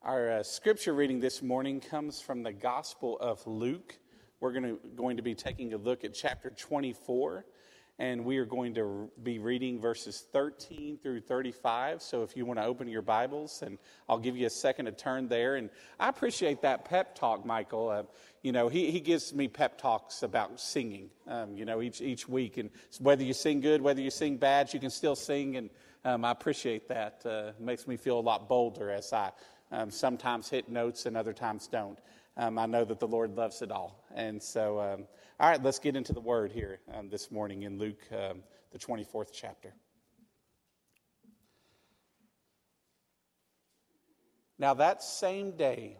Our scripture reading this morning comes from the Gospel of Luke. We're going to be taking a look at chapter 24, and we are going to be reading verses 13 through 35. So if you want to open your Bibles, and I'll give you a second to turn there. And I appreciate that pep talk, Michael. He gives me pep talks about singing, each week. And whether you sing good, whether you sing bad, you can still sing. And I appreciate that. It makes me feel a lot bolder as I sometimes hit notes and other times don't. I know that the Lord loves it all. And so, all right, let's get into the Word here this morning in Luke, the 24th chapter. Now that same day,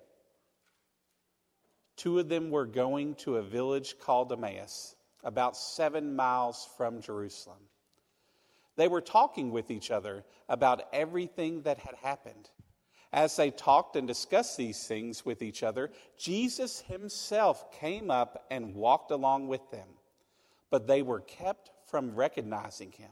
two of them were going to a village called Emmaus, about 7 miles from Jerusalem. They were talking with each other about everything that had happened. As they talked and discussed these things with each other, Jesus himself came up and walked along with them, but they were kept from recognizing him.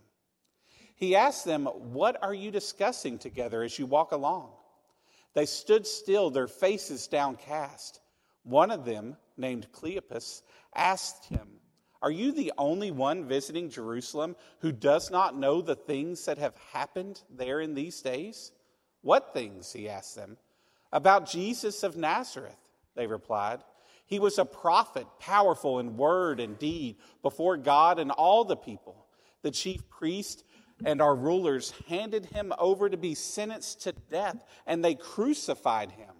He asked them, "What are you discussing together as you walk along?" They stood still, their faces downcast. One of them, named Cleopas, asked him, "Are you the only one visiting Jerusalem who does not know the things that have happened there in these days?" "What things?" he asked them. "About Jesus of Nazareth," they replied. "He was a prophet, powerful in word and deed before God and all the people. The chief priest and our rulers handed him over to be sentenced to death, and they crucified him.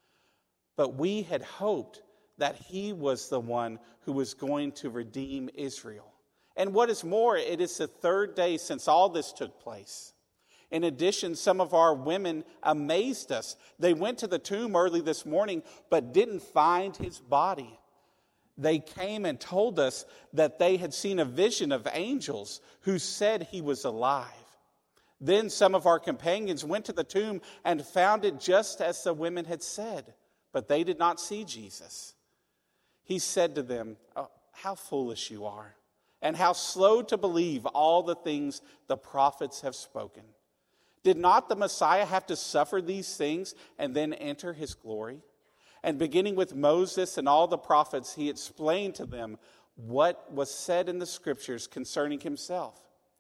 But we had hoped that he was the one who was going to redeem Israel. And what is more, it is the third day since all this took place. In addition, some of our women amazed us. They went to the tomb early this morning, but didn't find his body. They came and told us that they had seen a vision of angels who said he was alive. Then some of our companions went to the tomb and found it just as the women had said, but they did not see Jesus." He said to them, "Oh, how foolish you are, and how slow to believe all the things the prophets have spoken. Did not the Messiah have to suffer these things and then enter his glory?" And beginning with Moses and all the prophets, he explained to them what was said in the scriptures concerning himself.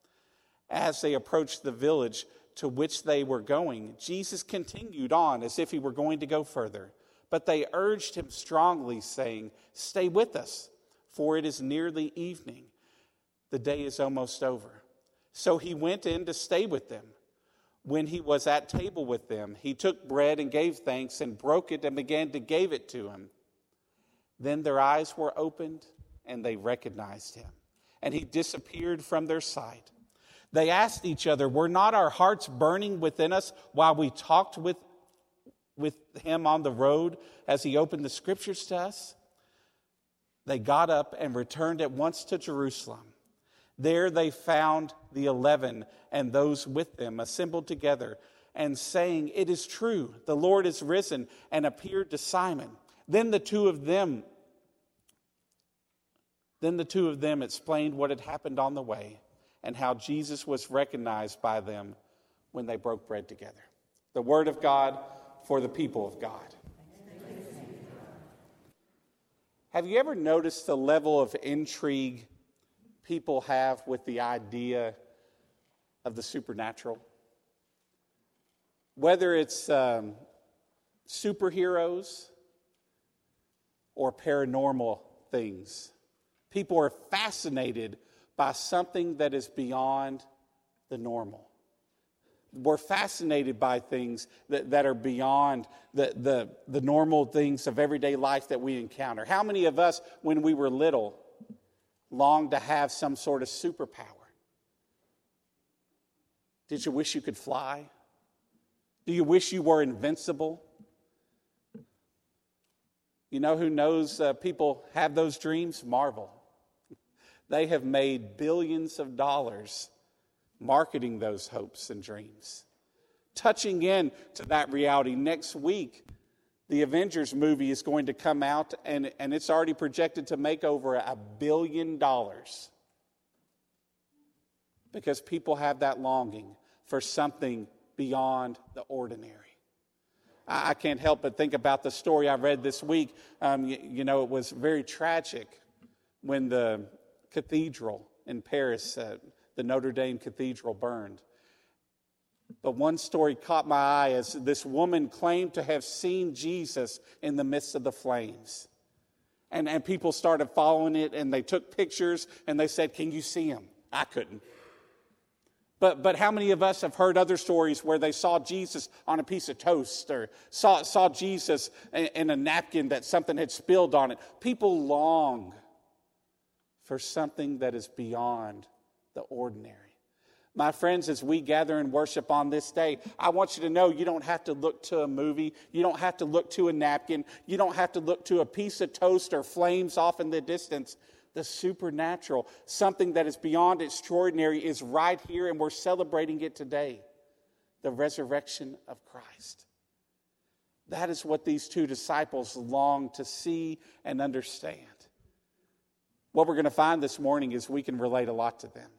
As they approached the village to which they were going, Jesus continued on as if he were going to go further. But they urged him strongly, saying, "Stay with us, for it is nearly evening. The day is almost over." So he went in to stay with them. When he was at table with them, he took bread and gave thanks and broke it and began to give it to him. Then their eyes were opened and they recognized him, and he disappeared from their sight. They asked each other, "Were not our hearts burning within us while we talked with him on the road as he opened the scriptures to us?" They got up and returned at once to Jerusalem. There they found the 11 and those with them assembled together and saying, "It is true, the Lord is risen and appeared to Simon." Then the two of them explained what had happened on the way and how Jesus was recognized by them when they broke bread together. The word of God for the people of God. Have you ever noticed the level of intrigue people have with the idea of the supernatural? Whether it's superheroes or paranormal things, people are fascinated by something that is beyond the normal. We're fascinated by things that are beyond the normal things of everyday life that we encounter. How many of us, when we were little, longed to have some sort of superpower? Did you wish you could fly? Do you wish you were invincible? You know who knows people have those dreams? Marvel. They have made billions of dollars marketing those hopes and dreams. Touching in to that reality, next week, the Avengers movie is going to come out, and it's already projected to make over $1 billion. Because people have that longing for something beyond the ordinary. I can't help but think about the story I read this week. It was very tragic when the cathedral in Paris, the Notre Dame Cathedral, burned. But one story caught my eye as this woman claimed to have seen Jesus in the midst of the flames. And people started following it, and they took pictures, and they said, "Can you see him?" I couldn't. But how many of us have heard other stories where they saw Jesus on a piece of toast or saw Jesus in a napkin that something had spilled on it? People long for something that is beyond the ordinary. My friends, as we gather and worship on this day, I want you to know you don't have to look to a movie. You don't have to look to a napkin. You don't have to look to a piece of toast or flames off in the distance. The supernatural, something that is beyond extraordinary, is right here, and we're celebrating it today. The resurrection of Christ. That is what these two disciples long to see and understand. What we're going to find this morning is we can relate a lot to them.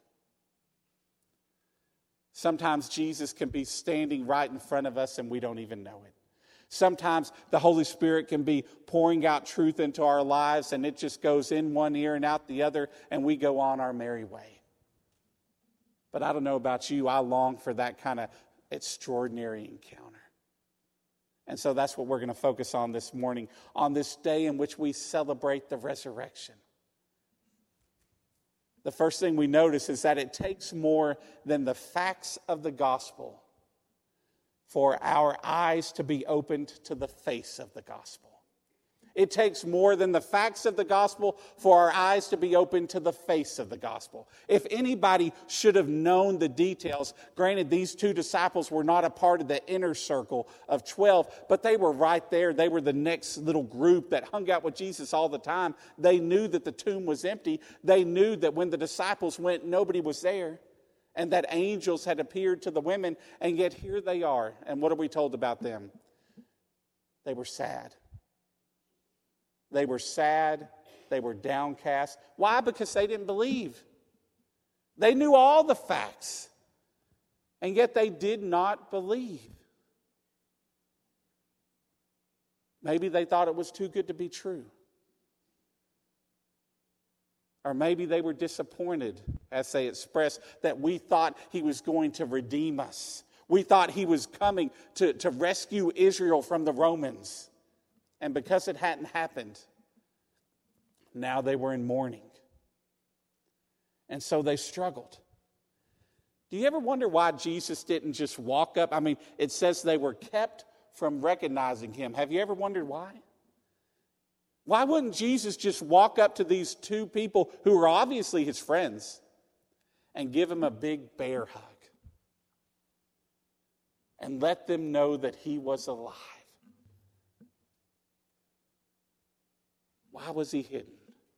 Sometimes Jesus can be standing right in front of us and we don't even know it. Sometimes the Holy Spirit can be pouring out truth into our lives and it just goes in one ear and out the other and we go on our merry way. But I don't know about you, I long for that kind of extraordinary encounter. And so that's what we're going to focus on this morning, on this day in which we celebrate the resurrection. The first thing we notice is that it takes more than the facts of the gospel for our eyes to be opened to the face of the gospel. It takes more than the facts of the gospel for our eyes to be open to the face of the gospel. If anybody should have known the details, granted these two disciples were not a part of the inner circle of 12, but they were right there. They were the next little group that hung out with Jesus all the time. They knew that the tomb was empty. They knew that when the disciples went, nobody was there, and that angels had appeared to the women, and yet here they are. And what are we told about them? They were sad. They were sad. They were downcast. Why? Because they didn't believe. They knew all the facts, and yet they did not believe. Maybe they thought it was too good to be true. Or maybe they were disappointed, as they expressed, that we thought he was going to redeem us. We thought he was coming to rescue Israel from the Romans. And because it hadn't happened, now they were in mourning. And so they struggled. Do you ever wonder why Jesus didn't just walk up? I mean, it says they were kept from recognizing him. Have you ever wondered why? Why wouldn't Jesus just walk up to these two people who were obviously his friends and give them a big bear hug and let them know that he was alive? Why was he hidden?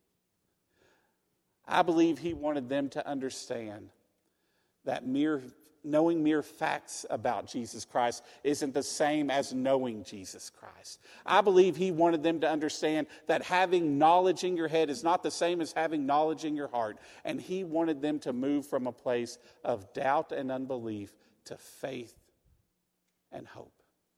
I believe he wanted them to understand that knowing mere facts about Jesus Christ isn't the same as knowing Jesus Christ. I believe he wanted them to understand that having knowledge in your head is not the same as having knowledge in your heart. And he wanted them to move from a place of doubt and unbelief to faith and hope.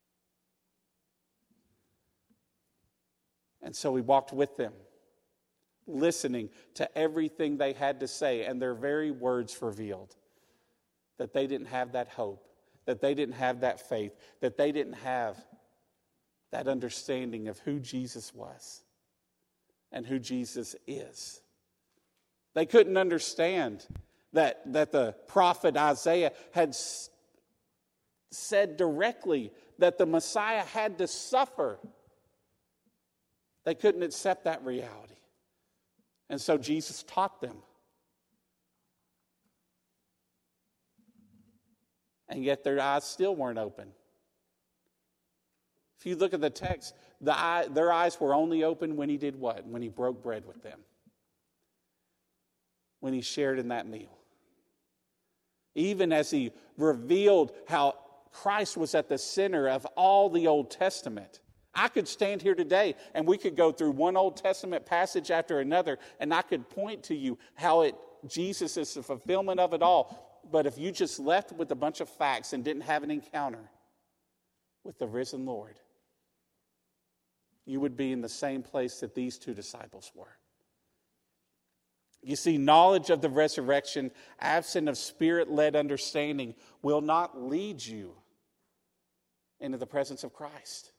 And so he walked with them, listening to everything they had to say, and their very words revealed that they didn't have that hope, that they didn't have that faith, that they didn't have that understanding of who Jesus was and who Jesus is. They couldn't understand that the prophet Isaiah had said directly that the Messiah had to suffer. They couldn't accept that reality. And so Jesus taught them. And yet their eyes still weren't open. If you look at the text, their eyes were only open when he did what? When he broke bread with them. When he shared in that meal. Even as he revealed how Christ was at the center of all the Old Testament. I could stand here today and we could go through one Old Testament passage after another and I could point to you how Jesus is the fulfillment of it all. But if you just left with a bunch of facts and didn't have an encounter, with the risen Lord, you would be in the same place that these two disciples were. You see, knowledge of the resurrection, absent of Spirit-led understanding, will not lead you into the presence of Christ.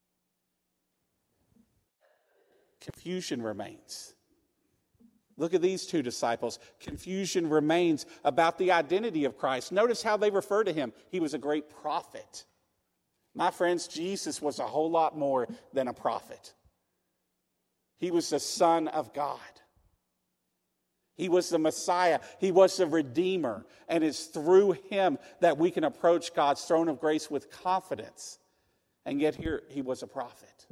Confusion remains. Look at these two disciples. Confusion remains about the identity of Christ. Notice how they refer to him. He was a great prophet. My friends, Jesus was a whole lot more than a prophet. He was the Son of God. He was the Messiah. He was the Redeemer. And it's through him that we can approach God's throne of grace with confidence. And yet here he was a prophet.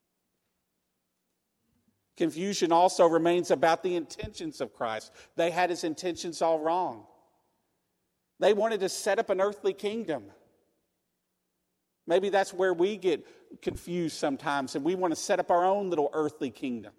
Confusion also remains about the intentions of Christ. They had his intentions all wrong. They wanted to set up an earthly kingdom. Maybe that's where we get confused sometimes, and we want to set up our own little earthly kingdom.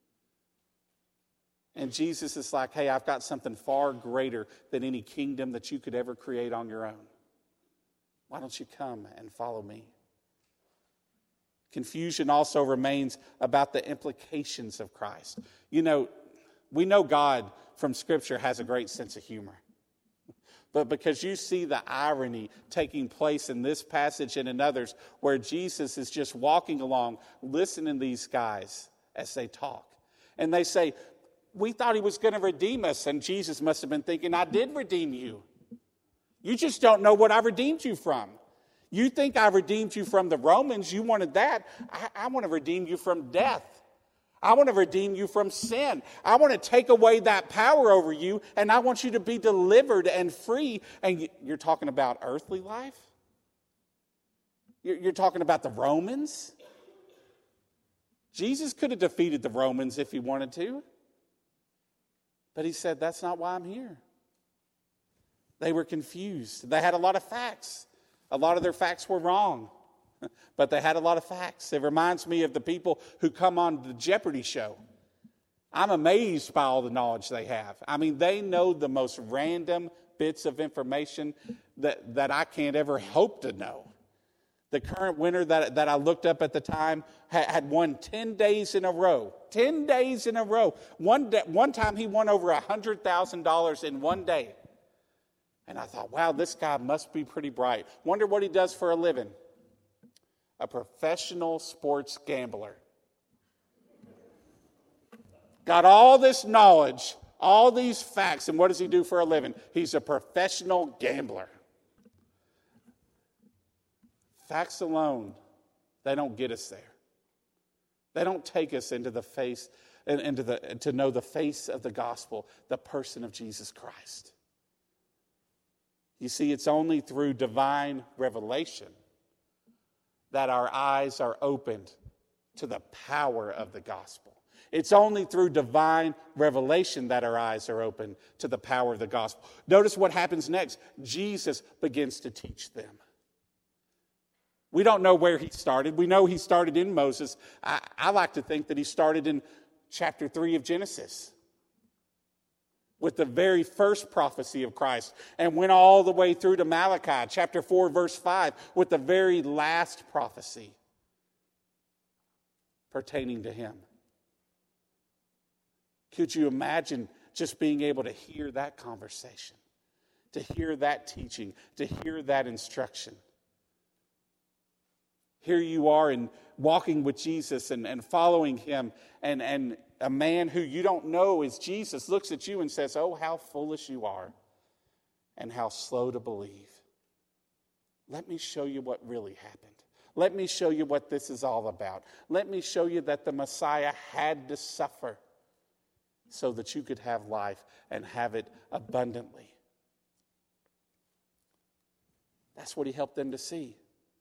And Jesus is like, hey, I've got something far greater than any kingdom that you could ever create on your own. Why don't you come and follow me? Confusion also remains about the implications of Christ. You know, we know God from Scripture has a great sense of humor. But because you see the irony taking place in this passage and in others, where Jesus is just walking along, listening to these guys as they talk. And they say, we thought he was going to redeem us. And Jesus must have been thinking, I did redeem you. You just don't know what I redeemed you from. You think I redeemed you from the Romans. You wanted that. I want to redeem you from death. I want to redeem you from sin. I want to take away that power over you, and I want you to be delivered and free. And you're talking about earthly life? You're talking about the Romans? Jesus could have defeated the Romans if he wanted to. But he said, that's not why I'm here. They were confused. They had a lot of facts. A lot of their facts were wrong. But they had a lot of facts. It reminds me of the people who come on the Jeopardy show. I'm amazed by all the knowledge they have. I mean, they know the most random bits of information that I can't ever hope to know. The current winner that I looked up at the time had won 10 days in a row. 10 days in a row. One time he won over $100,000 in one day. And I thought, wow, this guy must be pretty bright. Wonder what he does for a living. A professional sports gambler. Got all this knowledge, all these facts, and what does he do for a living? He's a professional gambler. Facts alone, they don't get us there. They don't take us into the face, to know the face of the gospel, the person of Jesus Christ. You see, it's only through divine revelation that our eyes are opened to the power of the gospel. It's only through divine revelation that our eyes are open to the power of the gospel. Notice what happens next. Jesus begins to teach them. We don't know where he started. We know he started in Moses. I like to think that he started in chapter 3 of Genesis with the very first prophecy of Christ and went all the way through to Malachi, chapter 4, verse 5, with the very last prophecy pertaining to him. Could you imagine just being able to hear that conversation, to hear that teaching, to hear that instruction? Here you are and walking with Jesus and following him, and a man who you don't know is Jesus looks at you and says, oh, how foolish you are and how slow to believe. Let me show you what really happened. Let me show you what this is all about. Let me show you that the Messiah had to suffer so that you could have life and have it abundantly. That's what he helped them to see.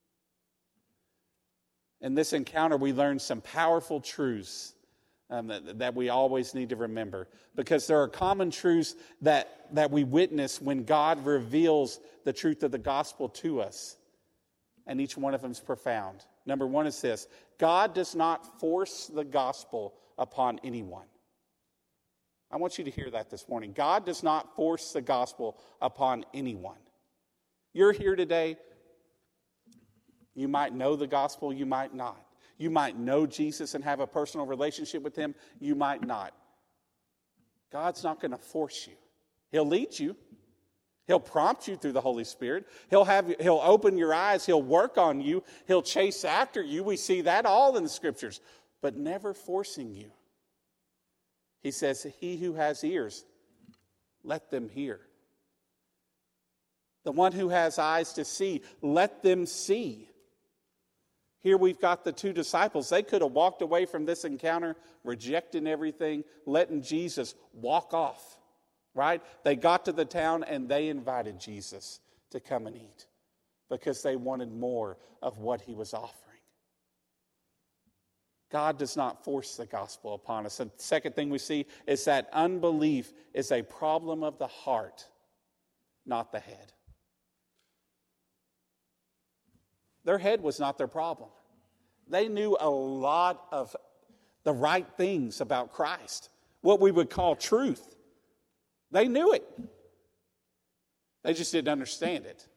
In this encounter, we learned some powerful truths that we always need to remember, because there are common truths that we witness when God reveals the truth of the gospel to us, and each one of them is profound. Number one is this: God does not force the gospel upon anyone. I want you to hear that this morning. God does not force the gospel upon anyone. You're here today. You might know the gospel, you might not. You might know Jesus and have a personal relationship with him, you might not. God's not going to force you. He'll lead you. He'll prompt you through the Holy Spirit. He'll open your eyes. He'll work on you. He'll chase after you. We see that all in the Scriptures, but never forcing you. He says, he who has ears, let them hear. The one who has eyes to see, let them see. Here we've got the two disciples. They could have walked away from this encounter, rejecting everything, letting Jesus walk off, right? They got to the town and they invited Jesus to come and eat because they wanted more of what he was offering. God does not force the gospel upon us. And the second thing we see is that unbelief is a problem of the heart, not the head. Their head was not their problem. They knew a lot of the right things about Christ, what we would call truth. They knew it. They just didn't understand it.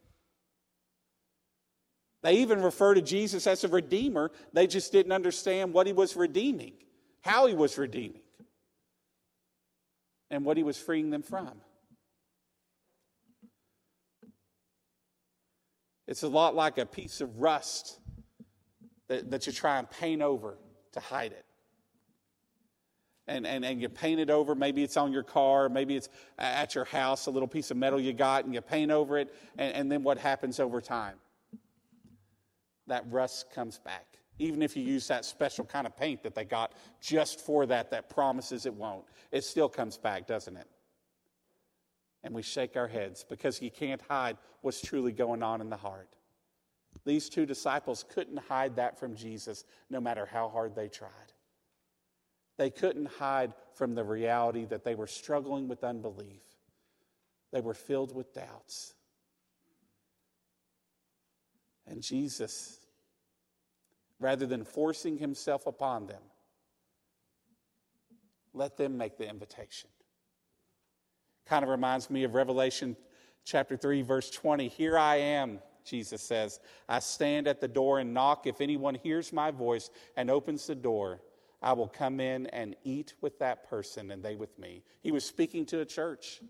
They even refer to Jesus as a redeemer. They just didn't understand what he was redeeming, how he was redeeming, and what he was freeing them from. It's a lot like a piece of rust that you try and paint over to hide it. And you paint it over, maybe it's on your car, maybe it's at your house, a little piece of metal you got, and you paint over it, and then what happens over time? That rust comes back. Even if you use that special kind of paint that they got just for that promises it won't. It still comes back, doesn't it? And we shake our heads because you can't hide what's truly going on in the heart. These two disciples couldn't hide that from Jesus no matter how hard they tried. They couldn't hide from the reality that they were struggling with unbelief. They were filled with doubts. And Jesus, rather than forcing himself upon them, let them make the invitation. Kind of reminds me of Revelation chapter 3, verse 20. Here I am, Jesus says. I stand at the door and knock. If anyone hears my voice and opens the door, I will come in and eat with that person and they with me. He was speaking to a church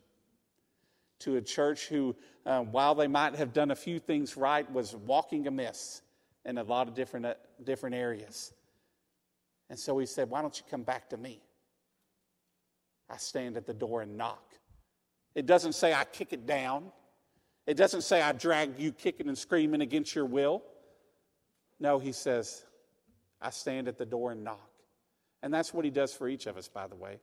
who, while they might have done a few things right, was walking amiss in a lot of different areas. And so he said, why don't you come back to me? I stand at the door and knock. It doesn't say I kick it down. It doesn't say I drag you kicking and screaming against your will. No, he says, I stand at the door and knock. And that's what he does for each of us, by the way.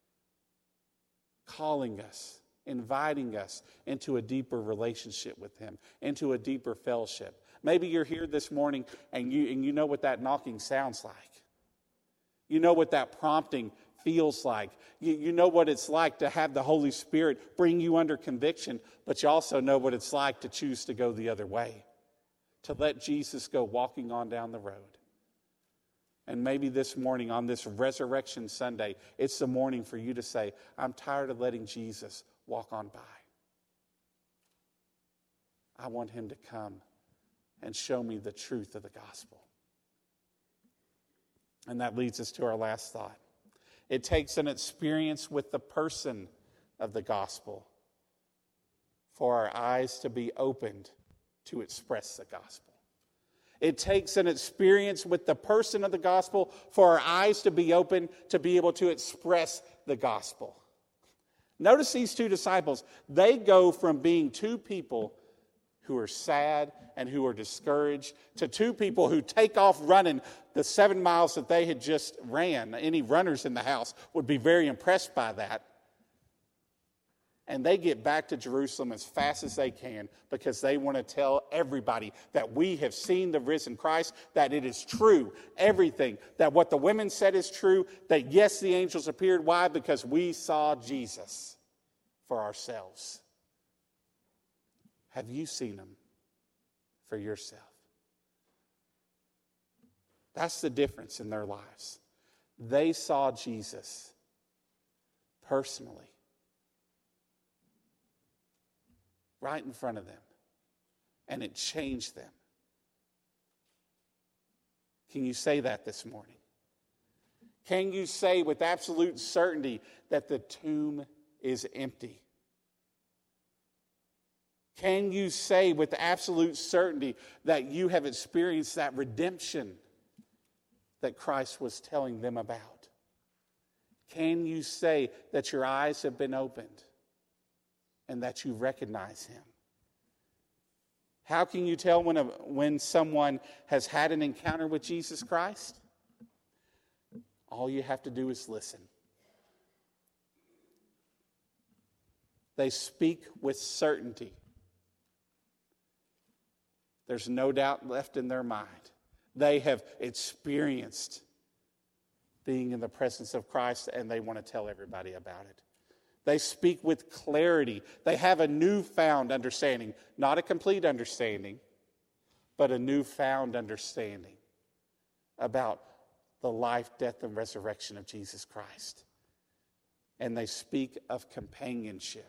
Calling us, inviting us into a deeper relationship with him, into a deeper fellowship. Maybe you're here this morning and you know what that knocking sounds like. You know what that prompting feels like. You know what it's like to have the Holy Spirit bring you under conviction, but you also know what it's like to choose to go the other way, to let Jesus go walking on down the road. And maybe this morning on this Resurrection Sunday, it's the morning for you to say, I'm tired of letting Jesus walk on by. I want him to come and show me the truth of the gospel. And that leads us to our last thought. It takes an experience with the person of the gospel for our eyes to be opened to express the gospel. It takes an experience with the person of the gospel for our eyes to be open to be able to express the gospel. Notice these two disciples. They go from being two people who are sad and who are discouraged to two people who take off running the 7 miles that they had just ran. Any runners in the house would be very impressed by that. And they get back to Jerusalem as fast as they can because they want to tell everybody that we have seen the risen Christ, that it is true, everything, that what the women said is true, that yes, the angels appeared. Why? Because we saw Jesus for ourselves. Have you seen him for yourself? That's the difference in their lives. They saw Jesus personally, right in front of them, and it changed them. Can you say that this morning? Can you say with absolute certainty that the tomb is empty? Can you say with absolute certainty that you have experienced that redemption that Christ was telling them about? Can you say that your eyes have been opened and that you recognize him? How can you tell when someone has had an encounter with Jesus Christ? All you have to do is listen. They speak with certainty. There's no doubt left in their mind. They have experienced being in the presence of Christ, and they want to tell everybody about it. They speak with clarity. They have a newfound understanding, not a complete understanding, but a newfound understanding about the life, death, and resurrection of Jesus Christ. And they speak of companionship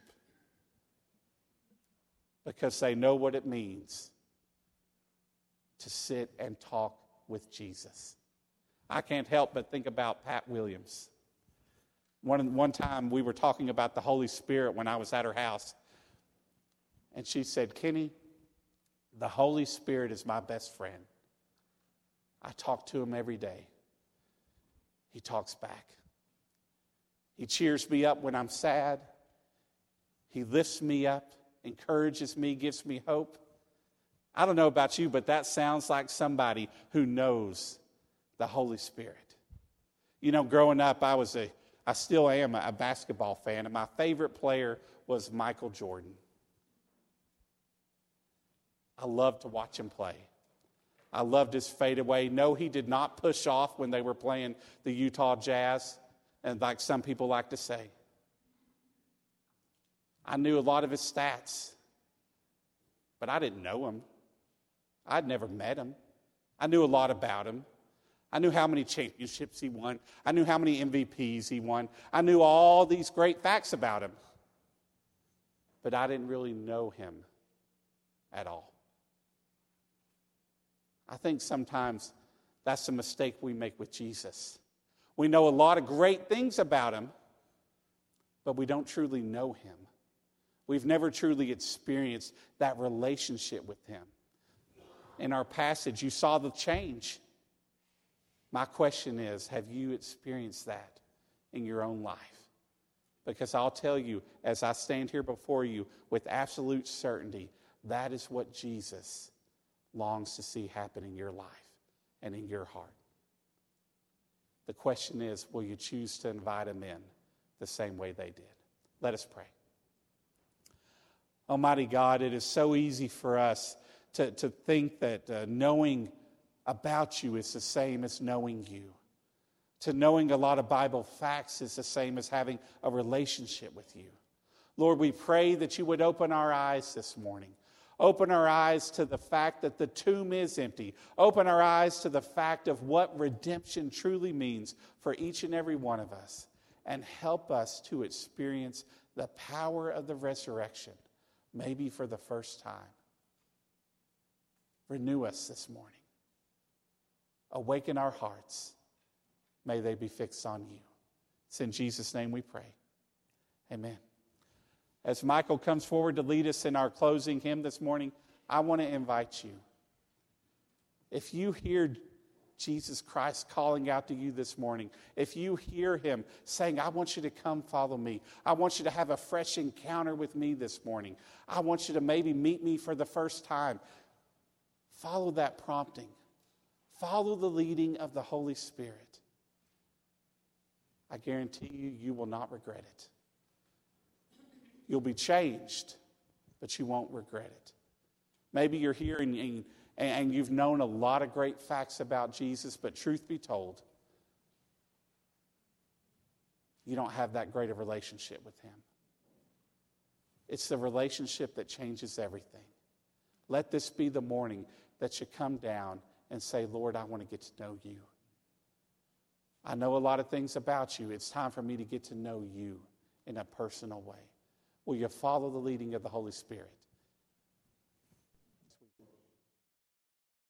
because they know what it means to sit and talk with Jesus. I can't help but think about Pat Williams. One time we were talking about the Holy Spirit when I was at her house. And she said, Kenny, the Holy Spirit is my best friend. I talk to him every day. He talks back. He cheers me up when I'm sad. He lifts me up, encourages me, gives me hope. I don't know about you, but that sounds like somebody who knows the Holy Spirit. You know, growing up, I still am a basketball fan, and my favorite player was Michael Jordan. I loved to watch him play. I loved his fadeaway. No, he did not push off when they were playing the Utah Jazz, and like some people like to say. I knew a lot of his stats, but I didn't know him. I'd never met him. I knew a lot about him. I knew how many championships he won. I knew how many MVPs he won. I knew all these great facts about him. But I didn't really know him at all. I think sometimes that's a mistake we make with Jesus. We know a lot of great things about him, but we don't truly know him. We've never truly experienced that relationship with him. In our passage, you saw the change. My question is, have you experienced that in your own life? Because I'll tell you, as I stand here before you with absolute certainty, that is what Jesus longs to see happen in your life and in your heart. The question is, will you choose to invite him in the same way they did? Let us pray. Almighty God, it is so easy for us to think that knowing about you is the same as knowing you. To knowing a lot of Bible facts is the same as having a relationship with you. Lord, we pray that you would open our eyes this morning. Open our eyes to the fact that the tomb is empty. Open our eyes to the fact of what redemption truly means for each and every one of us. And help us to experience the power of the resurrection, maybe for the first time. Renew us this morning. Awaken our hearts. May they be fixed on you. It's in Jesus' name we pray. Amen. As Michael comes forward to lead us in our closing hymn this morning, I want to invite you. If you hear Jesus Christ calling out to you this morning, if you hear him saying, I want you to come follow me, I want you to have a fresh encounter with me this morning, I want you to maybe meet me for the first time, follow that prompting. Follow the leading of the Holy Spirit. I guarantee you, you will not regret it. You'll be changed, but you won't regret it. Maybe you're here and you've known a lot of great facts about Jesus, but truth be told, you don't have that great a relationship with him. It's the relationship that changes everything. Let this be the morning that you come down and say, Lord, I want to get to know you. I know a lot of things about you. It's time for me to get to know you in a personal way. Will you follow the leading of the Holy Spirit?